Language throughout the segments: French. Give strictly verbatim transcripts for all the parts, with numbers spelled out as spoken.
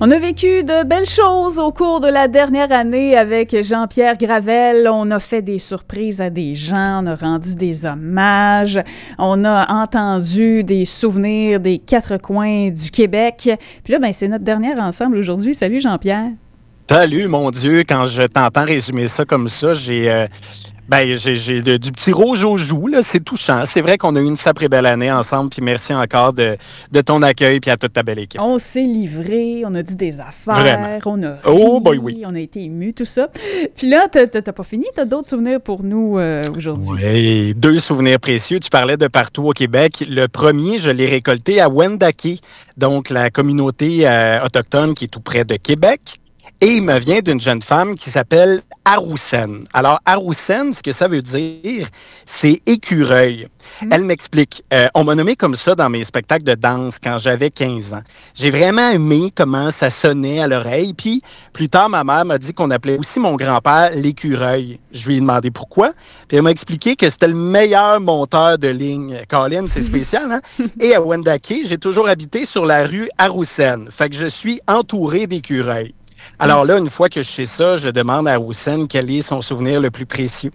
On a vécu de belles choses au cours de la dernière année avec Jean-Pierre Gravel. On a fait des surprises à des gens, on a rendu des hommages, on a entendu des souvenirs des quatre coins du Québec. Puis là, ben, c'est notre dernière ensemble aujourd'hui. Salut Jean-Pierre. Salut, mon Dieu. Quand je t'entends résumer ça comme ça, j'ai... Euh... Ben, j'ai, j'ai de, du petit rouge aux joues, là, c'est touchant. C'est vrai qu'on a eu une sacrée belle année ensemble, puis merci encore de, de ton accueil, puis à toute ta belle équipe. On s'est livré, on a dit des affaires, Vraiment. on a ri, oh, boy, oui. on a été émus, tout ça. Puis là, t'as, t'as pas fini, t'as d'autres souvenirs pour nous euh, aujourd'hui. Oui, deux souvenirs précieux. Tu parlais de partout au Québec. Le premier, je l'ai récolté à Wendake, donc la communauté euh, autochtone qui est tout près de Québec. Et il me vient d'une jeune femme qui s'appelle Aroussen. Alors, Aroussen, ce que ça veut dire, c'est écureuil. Mmh. Elle m'explique. Euh, on m'a nommé comme ça dans mes spectacles de danse quand j'avais quinze ans. J'ai vraiment aimé comment ça sonnait à l'oreille. Puis, plus tard, ma mère m'a dit qu'on appelait aussi mon grand-père l'écureuil. Je lui ai demandé pourquoi. Puis, elle m'a expliqué que c'était le meilleur monteur de ligne. Colin, c'est spécial, hein? Et à Wendake, j'ai toujours habité sur la rue Aroussen. Fait que je suis entouré d'écureuils. Alors là, une fois que je sais ça, je demande à Aroussen quel est son souvenir le plus précieux.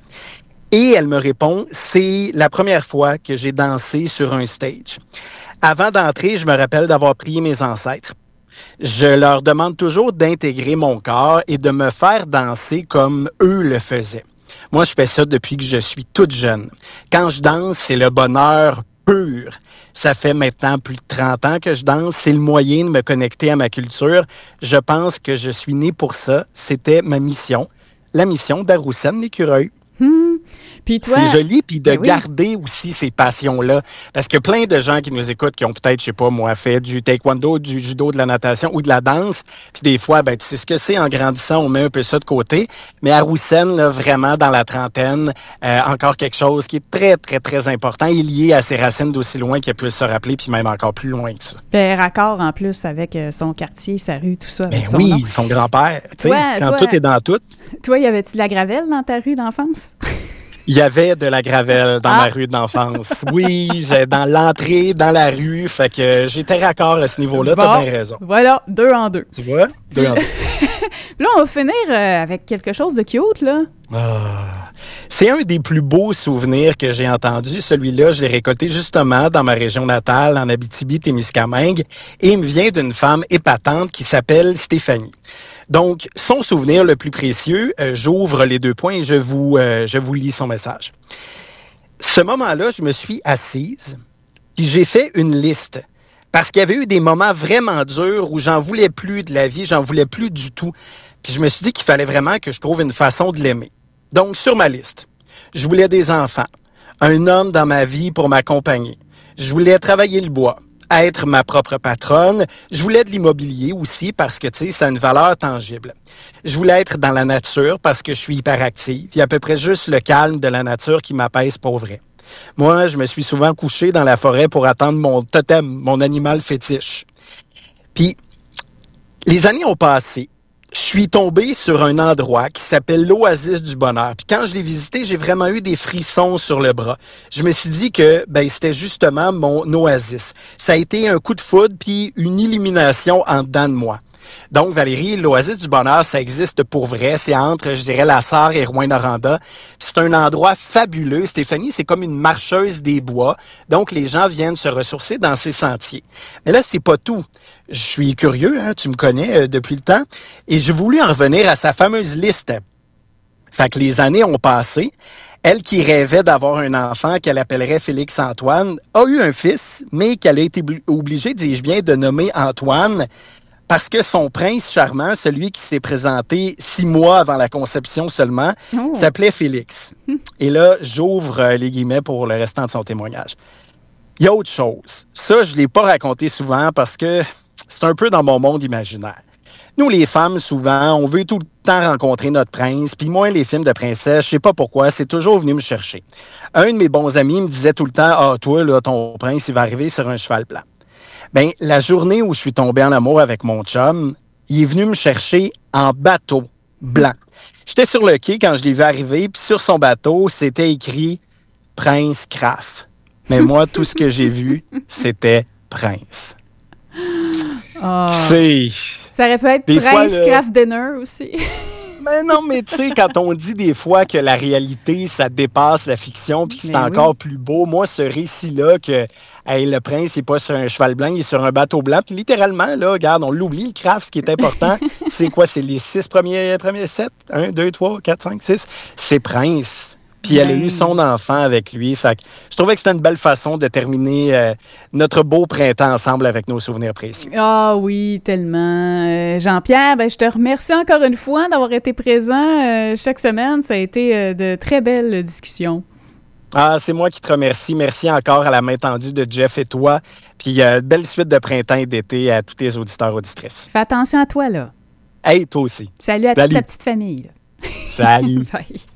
Et elle me répond, c'est la première fois que j'ai dansé sur un stage. Avant d'entrer, je me rappelle d'avoir prié mes ancêtres. Je leur demande toujours d'intégrer mon corps et de me faire danser comme eux le faisaient. Moi, je fais ça depuis que je suis toute jeune. Quand je danse, c'est le bonheur pur. Ça fait maintenant plus de trente ans que je danse. C'est le moyen de me connecter à ma culture. Je pense que je suis né pour ça. C'était ma mission. La mission d'Aroussen l'écureuil. Hum. Puis toi, c'est joli, puis de ben oui. garder aussi ces passions-là. Parce que plein de gens qui nous écoutent, qui ont peut-être, je sais pas, moi, fait du taekwondo, du judo, de la natation ou de la danse, puis des fois, ben, tu sais ce que c'est, en grandissant, on met un peu ça de côté. Mais Aroussen, là, vraiment dans la trentaine, euh, encore quelque chose qui est très, très, très important et lié à ses racines d'aussi loin qu'elle peut se rappeler, puis même encore plus loin que ça. Ben, raccord en plus avec son quartier, sa rue, tout ça. Avec ben son oui, nom. Son grand-père. Tu sais, quand toi, tout est dans tout. Toi, y avait-tu de la gravelle dans ta rue d'enfance? Il y avait de la gravelle dans ah. ma rue d'enfance. Oui, j'ai dans l'entrée, dans la rue. Fait que j'étais raccord à ce niveau-là. Bon, t'as bien raison. Voilà, deux en deux. Tu vois? Deux en deux. Là, on va finir euh, avec quelque chose de cute, là. Ah. C'est un des plus beaux souvenirs que j'ai entendu. Celui-là, je l'ai récolté justement dans ma région natale, en Abitibi-Témiscamingue. Et il me vient d'une femme épatante qui s'appelle Stéphanie. Donc, son souvenir le plus précieux, euh, j'ouvre les deux points et je vous, euh, je vous lis son message. Ce moment-là, je me suis assise, puis j'ai fait une liste. Parce qu'il y avait eu des moments vraiment durs où j'en voulais plus de la vie, j'en voulais plus du tout. Puis je me suis dit qu'il fallait vraiment que je trouve une façon de l'aimer. Donc, sur ma liste, je voulais des enfants, un homme dans ma vie pour m'accompagner. Je voulais travailler le bois, être ma propre patronne. Je voulais de l'immobilier aussi parce que, tu sais, ça a une valeur tangible. Je voulais être dans la nature parce que je suis hyperactive. Il y a à peu près juste le calme de la nature qui m'apaise pour vrai. Moi, je me suis souvent couché dans la forêt pour attendre mon totem, mon animal fétiche. Puis, les années ont passé. Je suis tombé sur un endroit qui s'appelle l'Oasis du Bonheur. Puis quand je l'ai visité, j'ai vraiment eu des frissons sur le bras. Je me suis dit que ben c'était justement mon oasis. Ça a été un coup de foudre puis une illumination en dedans de moi. Donc, Valérie, l'Oasis du Bonheur, ça existe pour vrai. C'est entre, je dirais, La Sarre et Rouyn-Noranda. C'est un endroit fabuleux. Stéphanie, c'est comme une marcheuse des bois. Donc, les gens viennent se ressourcer dans ces sentiers. Mais là, c'est pas tout. Je suis curieux, hein, tu me connais euh, depuis le temps. Et j'ai voulu en revenir à sa fameuse liste. Fait que les années ont passé. Elle qui rêvait d'avoir un enfant qu'elle appellerait Félix-Antoine a eu un fils, mais qu'elle a été obligée, dis-je bien, de nommer Antoine. Parce que son prince charmant, celui qui s'est présenté six mois avant la conception seulement, oh. s'appelait Félix. Et là, j'ouvre euh, les guillemets pour le restant de son témoignage. Il y a autre chose. Ça, je ne l'ai pas raconté souvent parce que c'est un peu dans mon monde imaginaire. Nous, les femmes, souvent, on veut tout le temps rencontrer notre prince, puis moi, les films de princesse, je sais pas pourquoi, c'est toujours venu me chercher. Un de mes bons amis me disait tout le temps « Ah, toi, là, ton prince, il va arriver sur un cheval blanc. » Bien, la journée où je suis tombé en amour avec mon chum, il est venu me chercher en bateau blanc. J'étais sur le quai quand je l'ai vu arriver, puis sur son bateau, c'était écrit « Prince Craft ». Mais moi, tout ce que j'ai vu, c'était « Prince ». Oh. C'est... Ça aurait pu être Des Prince fois, là, Craft Dinner aussi. Mais non, mais tu sais, quand on dit des fois que la réalité, ça dépasse la fiction, puis que c'est Mais encore oui. plus beau, moi, ce récit-là, que hey, le prince, il n'est pas sur un cheval blanc, il est sur un bateau blanc. Puis littéralement, là, regarde, on l'oublie, le craft, ce qui est important, c'est quoi? C'est les six premiers, premiers sets? Un, deux, trois, quatre, cinq, six. C'est Prince. Puis elle a eu Ben, son enfant avec lui. Fait que je trouvais que c'était une belle façon de terminer euh, notre beau printemps ensemble avec nos souvenirs précieux. ah oui, tellement. Euh, Jean-Pierre, ben, je te remercie encore une fois d'avoir été présent euh, chaque semaine. Ça a été euh, de très belles discussions. Ah, c'est moi qui te remercie. Merci encore à la main tendue de Jeff et toi. Puis euh, belle suite de printemps et d'été à tous tes auditeurs auditrices. Fais attention à toi, là. Hey, toi aussi. Salut à toute Salut. ta petite famille. Là. Salut. Bye.